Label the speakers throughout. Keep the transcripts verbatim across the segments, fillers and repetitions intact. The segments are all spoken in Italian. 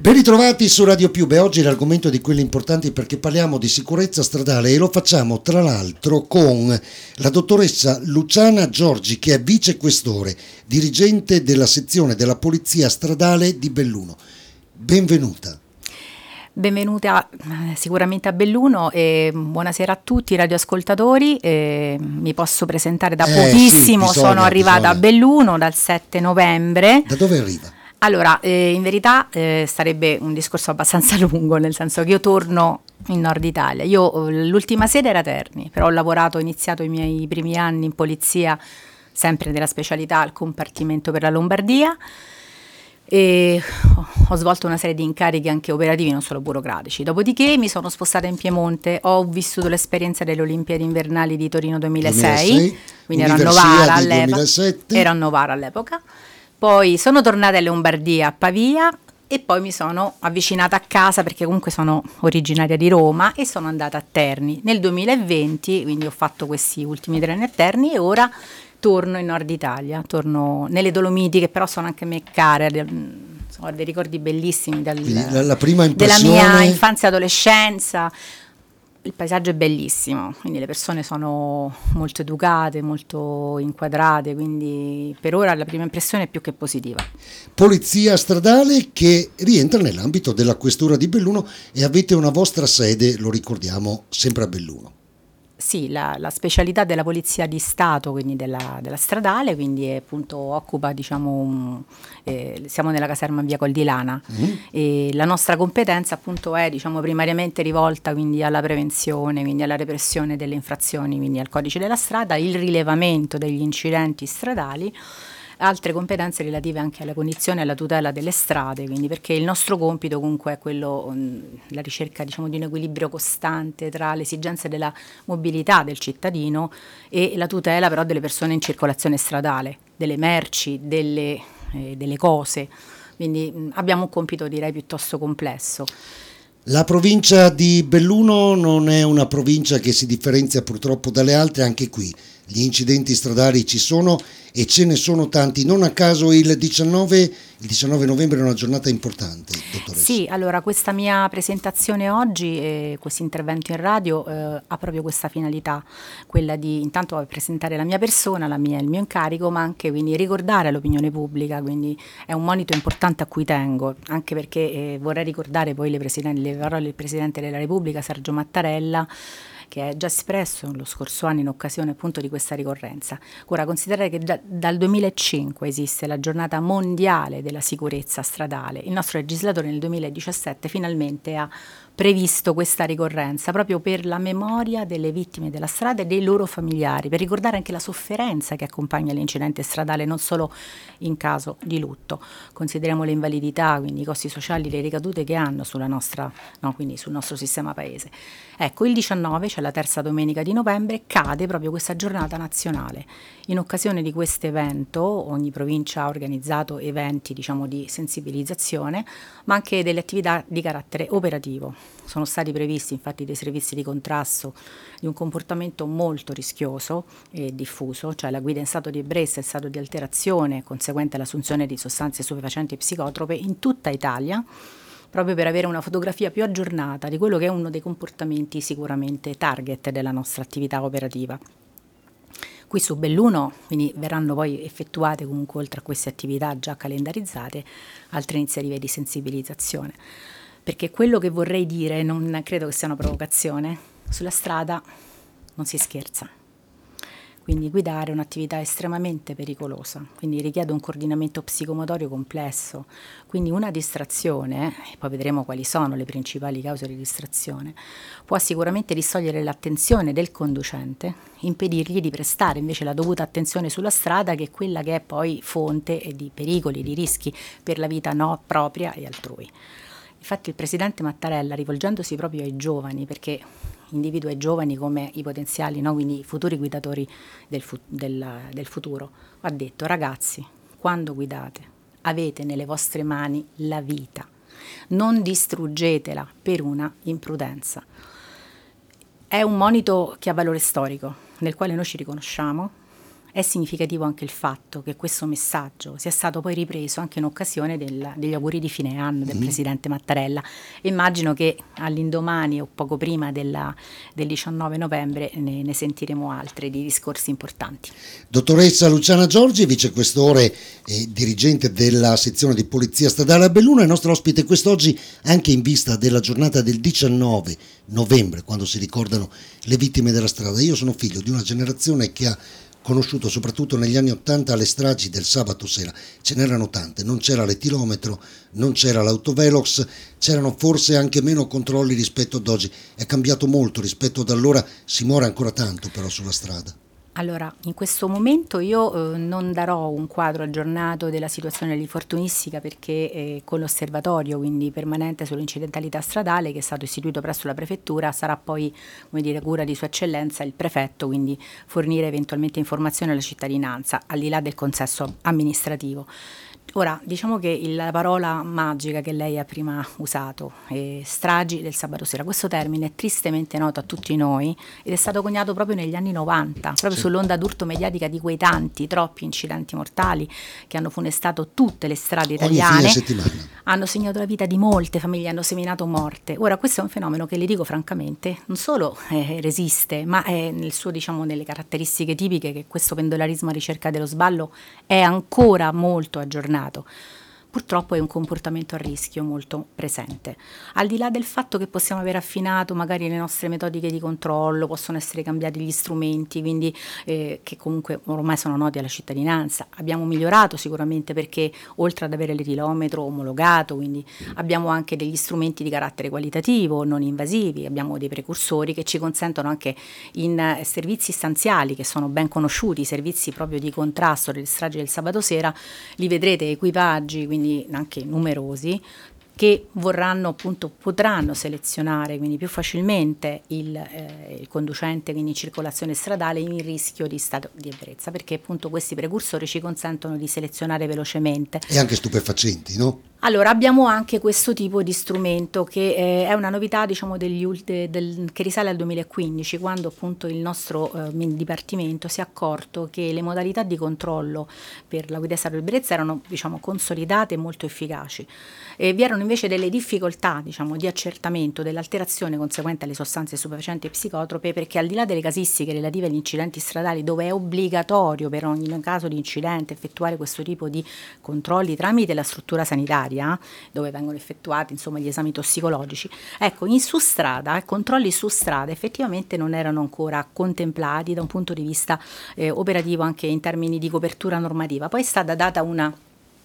Speaker 1: Ben ritrovati su Radio Piube. Oggi l'argomento di quelli importanti perché parliamo di sicurezza stradale e lo facciamo tra l'altro con la dottoressa Luciana Giorgi, che è vicequestore, dirigente della sezione della Polizia Stradale di Belluno. Benvenuta.
Speaker 2: Benvenuta sicuramente a Belluno e buonasera a tutti i radioascoltatori. E mi posso presentare da
Speaker 1: Eh,
Speaker 2: pochissimo,
Speaker 1: sì, bisogna,
Speaker 2: sono arrivata
Speaker 1: bisogna.
Speaker 2: a Belluno dal sette novembre.
Speaker 1: Da dove arriva?
Speaker 2: Allora, eh, in verità eh, sarebbe un discorso abbastanza lungo, nel senso che io torno in Nord Italia. Io eh, l'ultima sede era Terni, però ho lavorato, ho iniziato i miei primi anni in polizia, sempre nella specialità al compartimento per la Lombardia, e ho svolto una serie di incarichi anche operativi, non solo burocratici. Dopodiché mi sono spostata in Piemonte, ho vissuto l'esperienza delle Olimpiadi invernali di Torino duemilasei,
Speaker 1: duemilasei,
Speaker 2: quindi ero a
Speaker 1: Universiadi
Speaker 2: Novara all'epoca.
Speaker 1: duemilasette.
Speaker 2: Ero a Novara all'epoca. Poi sono tornata in Lombardia, a Pavia, e poi mi sono avvicinata a casa perché comunque sono originaria di Roma e sono andata a Terni nel duemilaventi, quindi ho fatto questi ultimi tre anni a Terni e ora torno in Nord Italia, torno nelle Dolomiti, che però sono anche a me care, ho dei ricordi bellissimi dal,
Speaker 1: La, la prima
Speaker 2: della
Speaker 1: impressione...
Speaker 2: mia infanzia e adolescenza. Il paesaggio è bellissimo, quindi le persone sono molto educate, molto inquadrate, quindi per ora la prima impressione è più che positiva.
Speaker 1: Polizia Stradale che rientra nell'ambito della Questura di Belluno e avete una vostra sede, lo ricordiamo, sempre a Belluno.
Speaker 2: Sì, la, la specialità della Polizia di Stato, quindi della, della stradale, quindi è, appunto occupa, diciamo, un, eh, siamo nella caserma via Col di Lana, mm-hmm. e la nostra competenza appunto è, diciamo, primariamente rivolta quindi alla prevenzione, quindi alla repressione delle infrazioni, quindi al codice della strada, il rilevamento degli incidenti stradali, altre competenze relative anche alla cognizione e alla tutela delle strade, quindi perché il nostro compito comunque è quello, mh, la ricerca, diciamo, di un equilibrio costante tra le esigenze della mobilità del cittadino e la tutela però delle persone in circolazione stradale, delle merci, delle, eh, delle cose, quindi mh, abbiamo un compito, direi, piuttosto complesso.
Speaker 1: La provincia di Belluno non è una provincia che si differenzia purtroppo dalle altre, anche qui gli incidenti stradali ci sono e ce ne sono tanti. Non a caso il diciannove, il diciannove novembre è una giornata importante, dottoressa.
Speaker 2: Sì, allora questa mia presentazione oggi e questo intervento in radio eh, ha proprio questa finalità, quella di intanto presentare la mia persona, la mia, il mio incarico, ma anche quindi ricordare all'opinione pubblica, quindi è un monito importante a cui tengo, anche perché eh, vorrei ricordare poi le, le parole del Presidente della Repubblica, Sergio Mattarella, che è già espresso lo scorso anno in occasione appunto di questa ricorrenza. Ora, considerare che da, dal duemilacinque esiste la giornata mondiale della sicurezza stradale, il nostro legislatore nel duemiladiciassette finalmente ha previsto questa ricorrenza proprio per la memoria delle vittime della strada e dei loro familiari, per ricordare anche la sofferenza che accompagna l'incidente stradale, non solo in caso di lutto. Consideriamo le invalidità, quindi i costi sociali, le ricadute che hanno sulla nostra, no, quindi sul nostro sistema paese. Ecco, il diciannove, cioè la terza domenica di novembre, cade proprio questa giornata nazionale. In occasione di questo evento, ogni provincia ha organizzato eventi, diciamo, di sensibilizzazione, ma anche delle attività di carattere operativo. Sono stati previsti infatti dei servizi di contrasto di un comportamento molto rischioso e diffuso, cioè la guida in stato di ebbrezza e stato di alterazione conseguente all'assunzione di sostanze stupefacenti e psicotrope in tutta Italia, proprio per avere una fotografia più aggiornata di quello che è uno dei comportamenti sicuramente target della nostra attività operativa. Qui su Belluno quindi verranno poi effettuate, comunque, oltre a queste attività già calendarizzate, altre iniziative di sensibilizzazione. Perché quello che vorrei dire, non credo che sia una provocazione, sulla strada non si scherza. Quindi guidare è un'attività estremamente pericolosa, quindi richiede un coordinamento psicomotorio complesso, quindi una distrazione, e poi vedremo quali sono le principali cause di distrazione, può sicuramente distogliere l'attenzione del conducente, impedirgli di prestare invece la dovuta attenzione sulla strada, che è quella che è poi fonte di pericoli, di rischi per la vita no propria e altrui. Infatti il Presidente Mattarella, rivolgendosi proprio ai giovani, perché individua i giovani come i potenziali, no? Quindi i futuri guidatori del, fu- del, del futuro, ha detto: ragazzi, quando guidate avete nelle vostre mani la vita, non distruggetela per una imprudenza. È un monito che ha valore storico, nel quale noi ci riconosciamo, è significativo anche il fatto che questo messaggio sia stato poi ripreso anche in occasione del, degli auguri di fine anno del mm. Presidente Mattarella. Immagino che all'indomani o poco prima della, del diciannove novembre ne, ne sentiremo altri di discorsi importanti.
Speaker 1: Dottoressa Luciana Giorgi, vicequestore e dirigente della sezione di Polizia Stradale a Belluno, è nostra ospite quest'oggi anche in vista della giornata del diciannove novembre, quando si ricordano le vittime della strada. Io sono figlio di una generazione che ha conosciuto soprattutto negli anni Ottanta le stragi del sabato sera. Ce n'erano tante, non c'era l'etilometro, non c'era l'autovelox, c'erano forse anche meno controlli rispetto ad oggi. È cambiato molto rispetto ad allora, si muore ancora tanto però sulla strada.
Speaker 2: Allora, in questo momento io eh, non darò un quadro aggiornato della situazione dell'infortunistica perché eh, con l'osservatorio, quindi permanente sull'incidentalità stradale, che è stato istituito presso la prefettura, sarà poi, come dire, cura di Sua Eccellenza il prefetto, quindi fornire eventualmente informazioni alla cittadinanza, al di là del consesso amministrativo. Ora, diciamo che il, la parola magica che lei ha prima usato, eh, stragi del sabato sera, questo termine è tristemente noto a tutti noi ed è stato coniato proprio negli anni novanta, proprio sì. sull'onda d'urto mediatica di quei tanti, troppi incidenti mortali che hanno funestato tutte le strade italiane, hanno segnato la vita di molte famiglie, hanno seminato morte. Ora, questo è un fenomeno che, le dico francamente, non solo eh, resiste, ma è nel suo, diciamo, nelle caratteristiche tipiche, che questo pendolarismo a ricerca dello sballo è ancora molto aggiornato. Purtroppo è un comportamento a rischio molto presente. Al di là del fatto che possiamo aver affinato magari le nostre metodiche di controllo, possono essere cambiati gli strumenti, quindi eh, che comunque ormai sono noti alla cittadinanza, abbiamo migliorato sicuramente perché oltre ad avere l'etilometro omologato, quindi abbiamo anche degli strumenti di carattere qualitativo, non invasivi, abbiamo dei precursori che ci consentono anche in eh, servizi stanziali che sono ben conosciuti, i servizi proprio di contrasto delle stragi del sabato sera, li vedrete equipaggi, quindi anche numerosi, che vorranno appunto, potranno selezionare quindi più facilmente il, eh, il conducente quindi in circolazione stradale in rischio di stato di ebbrezza, perché appunto questi precursori ci consentono di selezionare velocemente.
Speaker 1: E anche stupefacenti, no?
Speaker 2: Allora, abbiamo anche questo tipo di strumento che eh, è una novità, diciamo, degli ulti, del, che risale al duemilaquindici, quando appunto il nostro eh, dipartimento si è accorto che le modalità di controllo per la guida dell'ebbrezza erano, diciamo, consolidate e molto efficaci. E vi erano invece delle difficoltà, diciamo, di accertamento dell'alterazione conseguente alle sostanze stupefacenti e psicotrope, perché al di là delle casistiche relative agli incidenti stradali, dove è obbligatorio per ogni caso di incidente effettuare questo tipo di controlli tramite la struttura sanitaria, dove vengono effettuati insomma gli esami tossicologici, ecco, in su strada, controlli su strada effettivamente non erano ancora contemplati da un punto di vista eh, operativo, anche in termini di copertura normativa. Poi è stata data una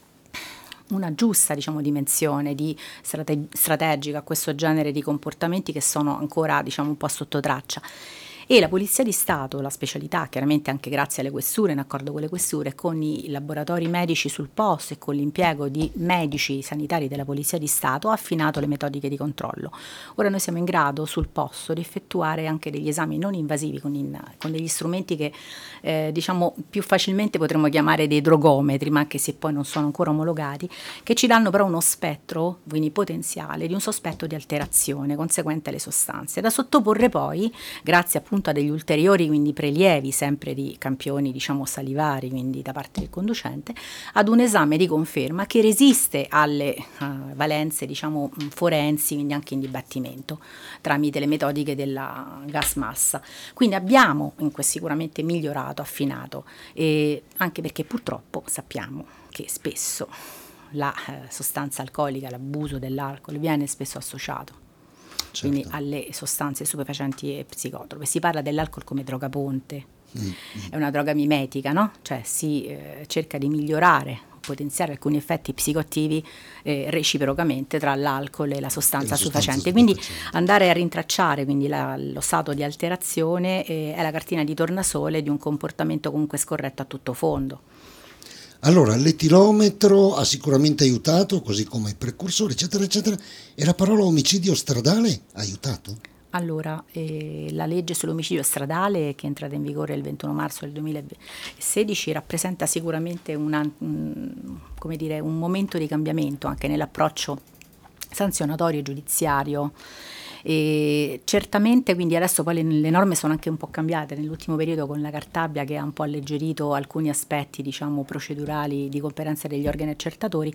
Speaker 2: una giusta, diciamo, dimensione di strate- strategica a questo genere di comportamenti che sono ancora, diciamo, un po' sotto traccia. E la Polizia di Stato, la specialità, chiaramente anche grazie alle questure, in accordo con le questure, con i laboratori medici sul posto e con l'impiego di medici sanitari della Polizia di Stato, ha affinato le metodiche di controllo. Ora noi siamo in grado sul posto di effettuare anche degli esami non invasivi con, in, con degli strumenti che eh, diciamo più facilmente potremmo chiamare dei drogometri, ma anche se poi non sono ancora omologati, che ci danno però uno spettro, quindi potenziale, di un sospetto di alterazione conseguente alle sostanze, da sottoporre poi, grazie appunto a degli ulteriori quindi prelievi sempre di campioni, diciamo, salivari, quindi da parte del conducente, ad un esame di conferma che resiste alle uh, valenze, diciamo, forensi, quindi anche in dibattimento tramite le metodiche della gas massa. Quindi abbiamo in questo sicuramente migliorato, affinato, e anche perché purtroppo sappiamo che spesso la eh, sostanza alcolica, l'abuso dell'alcol viene spesso associato Certo. quindi alle sostanze stupefacenti e psicotrope. Si parla dell'alcol come droga ponte, mm. è una droga mimetica, no? Cioè si eh, cerca di migliorare, potenziare alcuni effetti psicoattivi eh, reciprocamente tra l'alcol e la sostanza, e la stupefacente. Sostanza quindi stupefacente. Andare a rintracciare quindi la, lo stato di alterazione eh, è la cartina di tornasole di un comportamento comunque scorretto a tutto fondo.
Speaker 1: Allora, l'etilometro ha sicuramente aiutato, così come i precursori, eccetera, eccetera, e la parola omicidio stradale ha aiutato?
Speaker 2: Allora, eh, la legge sull'omicidio stradale, che è entrata in vigore il ventuno marzo del duemilasedici, rappresenta sicuramente una, mh, come dire, un momento di cambiamento anche nell'approccio sanzionatorio e giudiziario. E certamente, quindi adesso poi le, le norme sono anche un po' cambiate nell'ultimo periodo con la Cartabia, che ha un po' alleggerito alcuni aspetti, diciamo, procedurali di competenza degli organi accertatori.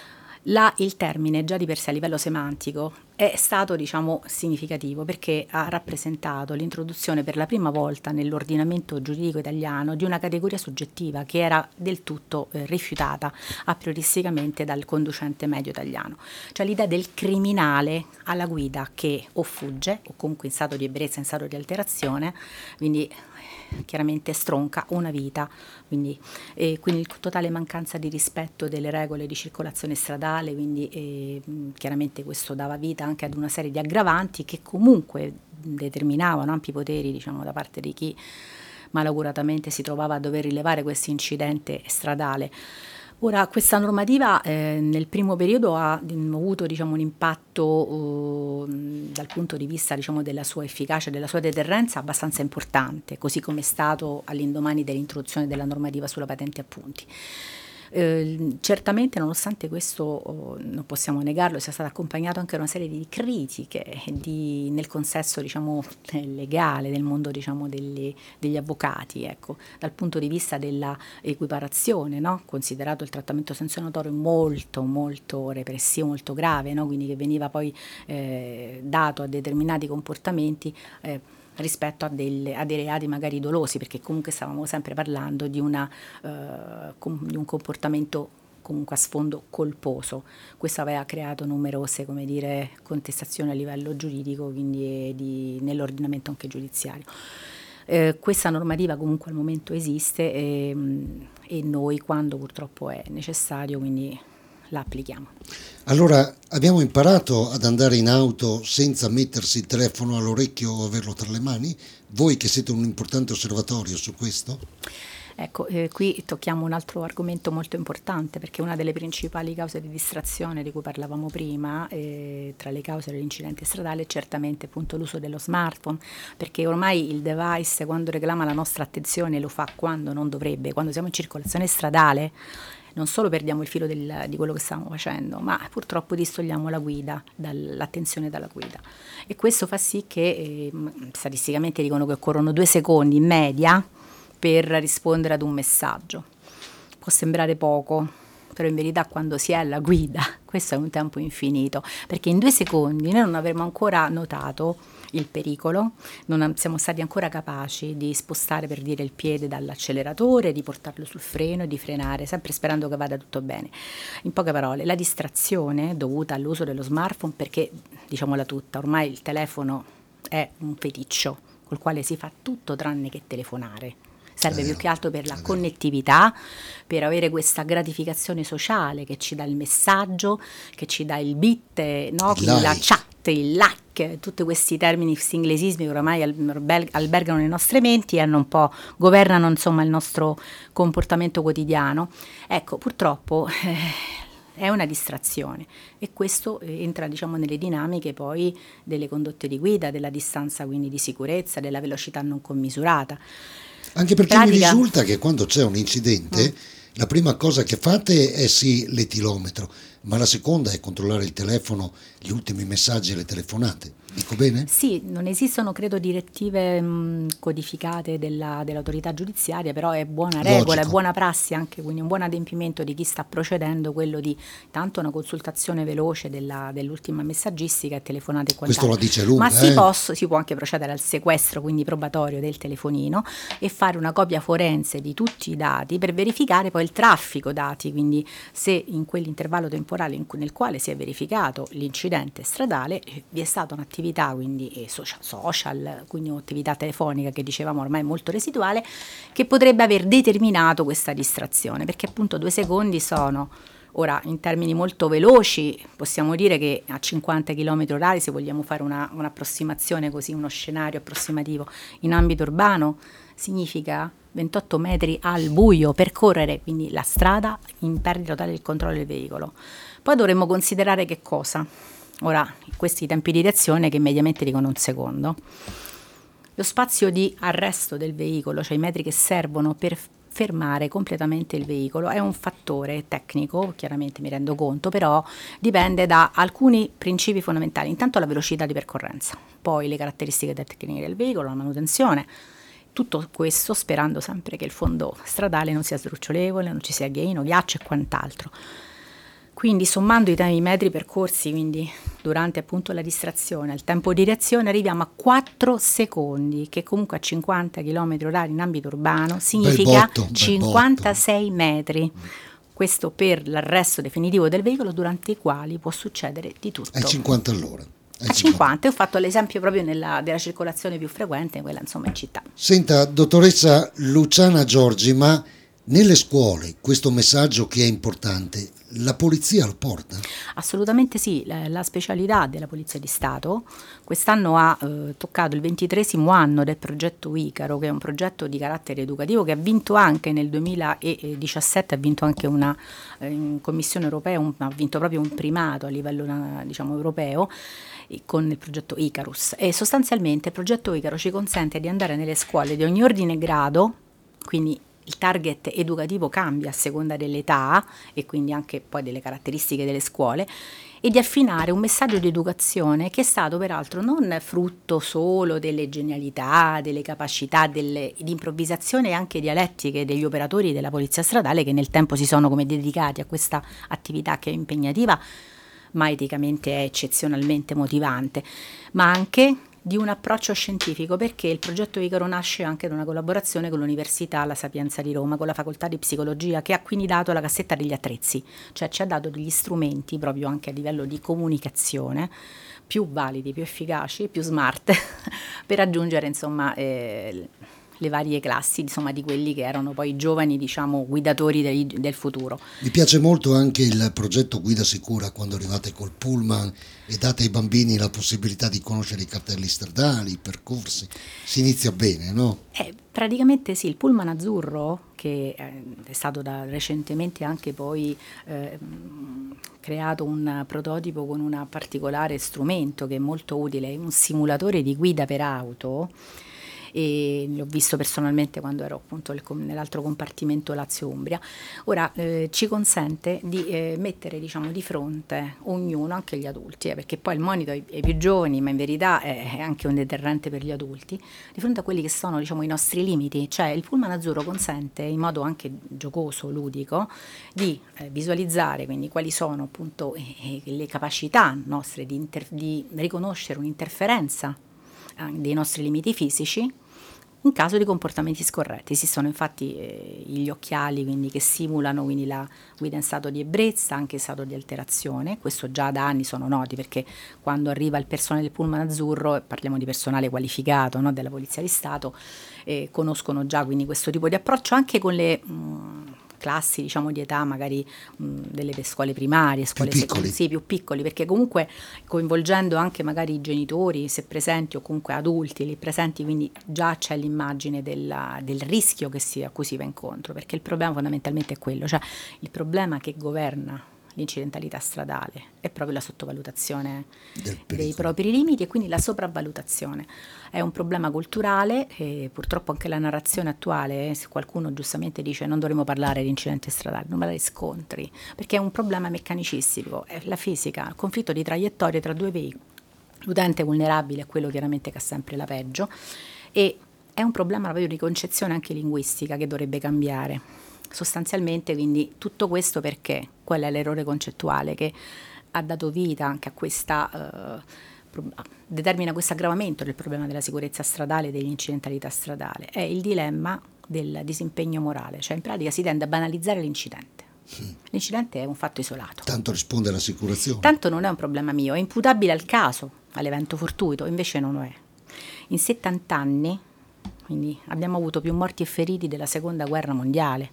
Speaker 2: Là il termine già di per sé a livello semantico è stato, diciamo, significativo, perché ha rappresentato l'introduzione per la prima volta nell'ordinamento giuridico italiano di una categoria soggettiva che era del tutto eh, rifiutata a prioristicamente dal conducente medio italiano, cioè l'idea del criminale alla guida che o fugge o comunque in stato di ebbrezza, in stato di alterazione, quindi chiaramente stronca una vita, quindi, eh, quindi totale mancanza di rispetto delle regole di circolazione stradale, quindi eh, chiaramente questo dava vita anche ad una serie di aggravanti che comunque determinavano ampi poteri, diciamo, da parte di chi malauguratamente si trovava a dover rilevare questo incidente stradale. Ora, questa normativa eh, nel primo periodo ha avuto, diciamo, un impatto eh, dal punto di vista, diciamo, della sua efficacia, della sua deterrenza abbastanza importante, così come è stato all'indomani dell'introduzione della normativa sulla patente a punti. Eh, certamente, nonostante questo, oh, non possiamo negarlo, sia stato accompagnato anche da una serie di critiche di, nel consesso, diciamo, legale del mondo, diciamo, degli, degli avvocati, ecco, dal punto di vista della equiparazione, no? Considerato il trattamento sanzionatorio molto molto repressivo, molto grave, no? Quindi che veniva poi eh, dato a determinati comportamenti eh, rispetto a, delle, a dei reati magari dolosi, perché comunque stavamo sempre parlando di, una, uh, com- di un comportamento comunque a sfondo colposo. Questo aveva creato numerose, come dire, contestazioni a livello giuridico, quindi di, nell'ordinamento anche giudiziario. Eh, questa normativa comunque al momento esiste e, e noi, quando purtroppo è necessario, quindi la applichiamo.
Speaker 1: Allora, abbiamo imparato ad andare in auto senza mettersi il telefono all'orecchio o averlo tra le mani? Voi che siete un importante osservatorio su questo?
Speaker 2: Ecco, eh, qui tocchiamo un altro argomento molto importante, perché una delle principali cause di distrazione di cui parlavamo prima, eh, tra le cause dell'incidente stradale, è certamente appunto l'uso dello smartphone, perché ormai il device, quando reclama la nostra attenzione, lo fa quando non dovrebbe. Quando siamo in circolazione stradale non solo perdiamo il filo del, di quello che stiamo facendo, ma purtroppo distogliamo la guida, dall'attenzione dalla guida. E questo fa sì che eh, statisticamente dicono che occorrono due secondi in media per rispondere ad un messaggio. Può sembrare poco, però in verità quando si è alla guida questo è un tempo infinito, perché in due secondi noi non avremo ancora notato il pericolo, non siamo stati ancora capaci di spostare, per dire, il piede dall'acceleratore, di portarlo sul freno e di frenare, sempre sperando che vada tutto bene. In poche parole, la distrazione dovuta all'uso dello smartphone, perché, diciamola tutta, ormai il telefono è un feticcio col quale si fa tutto tranne che telefonare. Serve più che altro per la connettività, per avere questa gratificazione sociale che ci dà il messaggio, che ci dà il bit, no?
Speaker 1: Il
Speaker 2: Quindi
Speaker 1: like.
Speaker 2: la chat, il like, tutti questi termini, questi inglesismi che oramai albergano nelle nostre menti e hanno un po' governano, insomma, il nostro comportamento quotidiano. Ecco, purtroppo eh, è una distrazione e questo entra, diciamo, nelle dinamiche poi delle condotte di guida, della distanza quindi di sicurezza, della velocità non commisurata.
Speaker 1: Anche perché
Speaker 2: Pratica.
Speaker 1: mi risulta che quando c'è un incidente, mm. la prima cosa che fate è sì l'etilometro, ma la seconda è controllare il telefono, gli ultimi messaggi e le telefonate. Dico bene?
Speaker 2: Sì, non esistono, credo, direttive mh, codificate della, dell'autorità giudiziaria, però è buona regola,
Speaker 1: Logico.
Speaker 2: è buona prassi anche, quindi un buon adempimento di chi sta procedendo, quello di tanto una consultazione veloce della, dell'ultima messaggistica e telefonate e
Speaker 1: Questo
Speaker 2: quant'altro.
Speaker 1: la dice lunga.
Speaker 2: Ma si,
Speaker 1: eh?
Speaker 2: posso, si può anche procedere al sequestro, quindi probatorio del telefonino, e fare una copia forense di tutti i dati per verificare poi il traffico dati, quindi se in quell'intervallo temporale in cui, nel quale si è verificato l'incidente stradale vi è stata un'attività quindi social, social, quindi un'attività telefonica che dicevamo ormai molto residuale, che potrebbe aver determinato questa distrazione, perché appunto due secondi sono, ora in termini molto veloci possiamo dire che a cinquanta chilometri orari, se vogliamo fare una, un'approssimazione così, uno scenario approssimativo in ambito urbano, significa ventotto metri al buio percorrere, quindi la strada in perdita totale del controllo del veicolo. Poi dovremmo considerare che cosa? Ora, questi tempi di reazione che mediamente dicono un secondo. Lo spazio di arresto del veicolo, cioè i metri che servono per fermare completamente il veicolo. È un fattore tecnico, chiaramente mi rendo conto, però dipende da alcuni principi fondamentali. Intanto la velocità di percorrenza, poi le caratteristiche tecniche del veicolo, la manutenzione. Tutto questo sperando sempre che il fondo stradale non sia sdrucciolevole, non ci sia ghiaino, ghiaccio e quant'altro. Quindi sommando i, t- i metri percorsi, quindi durante appunto la distrazione, il tempo di reazione, arriviamo a quattro secondi, che comunque a cinquanta chilometri orari in ambito urbano significa
Speaker 1: botto,
Speaker 2: cinquantasei metri. Questo per l'arresto definitivo del veicolo, durante i quali può succedere di tutto.
Speaker 1: Ai cinquanta all'ora.
Speaker 2: A cinquanta, ho fatto l'esempio proprio nella, della circolazione più frequente, quella insomma in città.
Speaker 1: Senta, dottoressa Luciana Giorgi, ma nelle scuole questo messaggio che è importante, la polizia lo porta?
Speaker 2: Assolutamente sì, la, la specialità della Polizia di Stato quest'anno ha eh, toccato il ventitreesimo anno del progetto Icaro, che è un progetto di carattere educativo che ha vinto anche nel duemiladiciassette, ha vinto anche una eh, in Commissione europea, un, ha vinto proprio un primato a livello diciamo europeo, con il progetto Icarus, e sostanzialmente il progetto Icaro ci consente di andare nelle scuole di ogni ordine e grado, quindi il target educativo cambia a seconda dell'età e quindi anche poi delle caratteristiche delle scuole, e di affinare un messaggio di educazione che è stato peraltro non frutto solo delle genialità, delle capacità delle, di improvvisazione e anche dialettiche degli operatori della polizia stradale, che nel tempo si sono come dedicati a questa attività che è impegnativa, ma eticamente è eccezionalmente motivante, ma anche di un approccio scientifico, perché il progetto Icaro nasce anche da una collaborazione con l'Università La Sapienza di Roma, con la facoltà di psicologia, che ha quindi dato la cassetta degli attrezzi, cioè ci ha dato degli strumenti proprio anche a livello di comunicazione più validi, più efficaci, più smart per raggiungere insomma eh, le varie classi insomma di quelli che erano poi giovani diciamo guidatori del, del futuro.
Speaker 1: Mi piace molto anche il progetto Guida Sicura, quando arrivate col pullman e date ai bambini la possibilità di conoscere i cartelli stradali, i percorsi. Si inizia bene, no?
Speaker 2: Eh, praticamente sì, il pullman azzurro, che eh, è stato da recentemente anche poi eh, creato un prototipo con un particolare strumento che è molto utile, un simulatore di guida per auto, e l'ho visto personalmente quando ero appunto nell'altro compartimento Lazio-Umbria. Ora eh, ci consente di eh, mettere diciamo di fronte ognuno, anche gli adulti, eh, perché poi il monito ai, ai più giovani, ma in verità è, è anche un deterrente per gli adulti, di fronte a quelli che sono diciamo i nostri limiti. Cioè il pullman azzurro consente in modo anche giocoso, ludico, di eh, visualizzare quindi quali sono appunto eh, le capacità nostre di, inter- di riconoscere un'interferenza dei nostri limiti fisici in caso di comportamenti scorretti. Esistono infatti eh, gli occhiali quindi, che simulano quindi, la guida in stato di ebbrezza, anche in stato di alterazione. Questo già da anni sono noti, perché quando arriva il personale del pullman azzurro, e parliamo di personale qualificato, no, della Polizia di Stato, eh, conoscono già quindi questo tipo di approccio anche con le mh, classi diciamo di età magari mh, delle scuole primarie, scuole
Speaker 1: più piccoli.
Speaker 2: Sec- sì, più piccoli, perché comunque coinvolgendo anche magari i genitori se presenti o comunque adulti lì presenti, quindi già c'è l'immagine della, del rischio che si, a cui si va incontro, perché il problema fondamentalmente è quello, cioè il problema che governa l'incidentalità stradale è proprio la sottovalutazione dei propri limiti e quindi la sopravvalutazione. È un problema culturale e purtroppo anche la narrazione attuale, se qualcuno giustamente dice non dovremmo parlare di incidenti stradali, non parlare di scontri, perché è un problema meccanicistico, è la fisica, il conflitto di traiettorie tra due veicoli. L'utente vulnerabile è quello chiaramente che ha sempre la peggio, e è un problema proprio di concezione anche linguistica che dovrebbe cambiare. Sostanzialmente quindi tutto questo perché qual è l'errore concettuale che ha dato vita anche a questa eh, pro- determina questo aggravamento del problema della sicurezza stradale e dell'incidentalità stradale, è il dilemma del disimpegno morale, cioè in pratica si tende a banalizzare l'incidente. Sì. L'incidente è un fatto isolato.
Speaker 1: Tanto risponde all'assicurazione.
Speaker 2: Tanto non è un problema mio, è imputabile al caso, all'evento fortuito, invece non lo è. In settanta anni, quindi abbiamo avuto più morti e feriti della seconda guerra mondiale.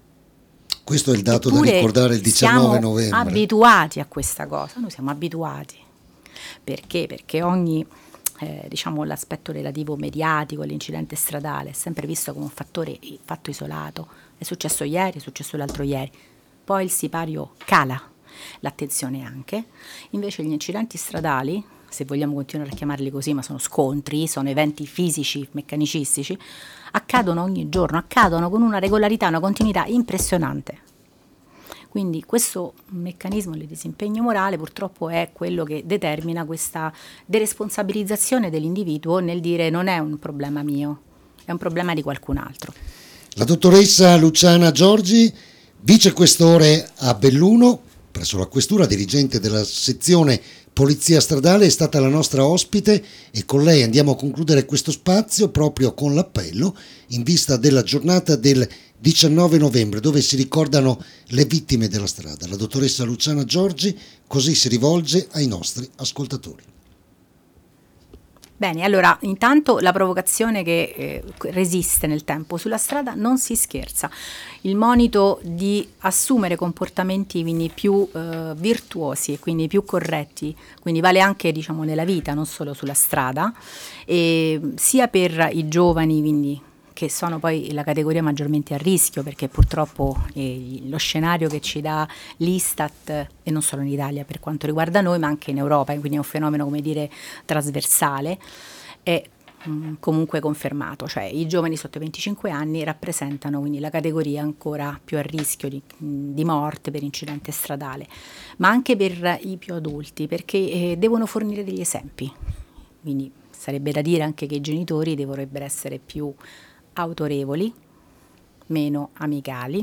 Speaker 1: Questo è il dato
Speaker 2: Eppure
Speaker 1: da ricordare il diciannove novembre.
Speaker 2: Siamo abituati a questa cosa, noi siamo abituati. Perché? Perché ogni, eh, diciamo, l'aspetto relativo mediatico all'incidente stradale è sempre visto come un fattore, fatto isolato. È successo ieri, è successo l'altro ieri. Poi il sipario cala, l'attenzione anche. Invece gli incidenti stradali se vogliamo continuare a chiamarli così, ma sono scontri, sono eventi fisici, meccanicistici, accadono ogni giorno, accadono con una regolarità, una continuità impressionante. Quindi questo meccanismo del disimpegno morale purtroppo è quello che determina questa deresponsabilizzazione dell'individuo nel dire non è un problema mio, è un problema di qualcun altro.
Speaker 1: La dottoressa Luciana Giorgi, vicequestore a Belluno, presso la questura, dirigente della sezione Polizia Stradale, è stata la nostra ospite e con lei andiamo a concludere questo spazio proprio con l'appello in vista della giornata del diciannove novembre, dove si ricordano le vittime della strada. La dottoressa Luciana Giorgi così si rivolge ai nostri ascoltatori.
Speaker 2: Bene, allora intanto la provocazione che eh, resiste nel tempo: sulla strada non si scherza. Il monito di assumere comportamenti quindi più eh, virtuosi e quindi più corretti, quindi vale anche, diciamo, nella vita, non solo sulla strada, e sia per i giovani, quindi che sono poi la categoria maggiormente a rischio, perché purtroppo eh, lo scenario che ci dà l'Istat, e non solo in Italia per quanto riguarda noi, ma anche in Europa, quindi è un fenomeno, come dire, trasversale, è mh, comunque confermato, cioè i giovani sotto i venticinque anni rappresentano quindi la categoria ancora più a rischio di, di morte per incidente stradale, ma anche per i più adulti, perché eh, devono fornire degli esempi. Quindi sarebbe da dire anche che i genitori dovrebbero essere più autorevoli, meno amicali,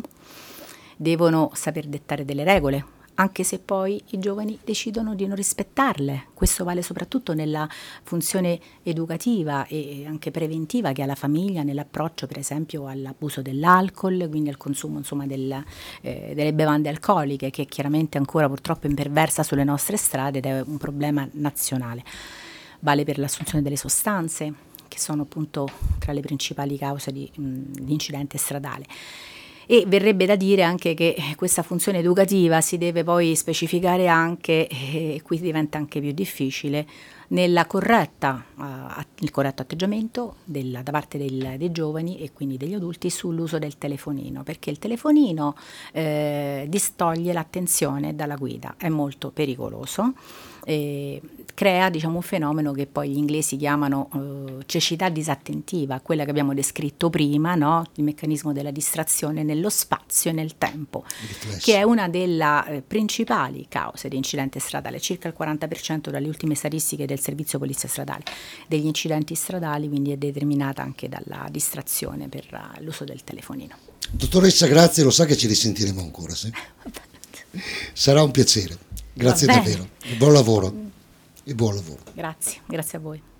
Speaker 2: devono saper dettare delle regole, anche se poi i giovani decidono di non rispettarle. Questo vale soprattutto nella funzione educativa e anche preventiva che ha la famiglia nell'approccio, per esempio, all'abuso dell'alcol, quindi al consumo, insomma, del, eh, delle bevande alcoliche, che chiaramente ancora purtroppo imperversa sulle nostre strade ed è un problema nazionale. Vale per l'assunzione delle sostanze, che sono appunto tra le principali cause di, mh, di incidente stradale. E verrebbe da dire anche che questa funzione educativa si deve poi specificare anche, e qui diventa anche più difficile, nella corretta, uh, il corretto atteggiamento della, da parte del, dei giovani e quindi degli adulti sull'uso del telefonino, perché il telefonino eh, distoglie l'attenzione dalla guida, è molto pericoloso. Eh, crea, diciamo, un fenomeno che poi gli inglesi chiamano uh, cecità disattentiva, quella che abbiamo descritto prima, no? Il meccanismo della distrazione nello spazio e nel tempo, che è una delle eh, principali cause di incidente stradale. Circa il quaranta per cento dalle ultime statistiche del servizio polizia stradale degli incidenti stradali quindi è determinata anche dalla distrazione per uh, l'uso del telefonino.
Speaker 1: Dottoressa, grazie, lo sa che ci risentiremo ancora, sì? Sarà un piacere. Grazie davvero, buon lavoro e buon lavoro.
Speaker 2: Grazie, grazie a voi.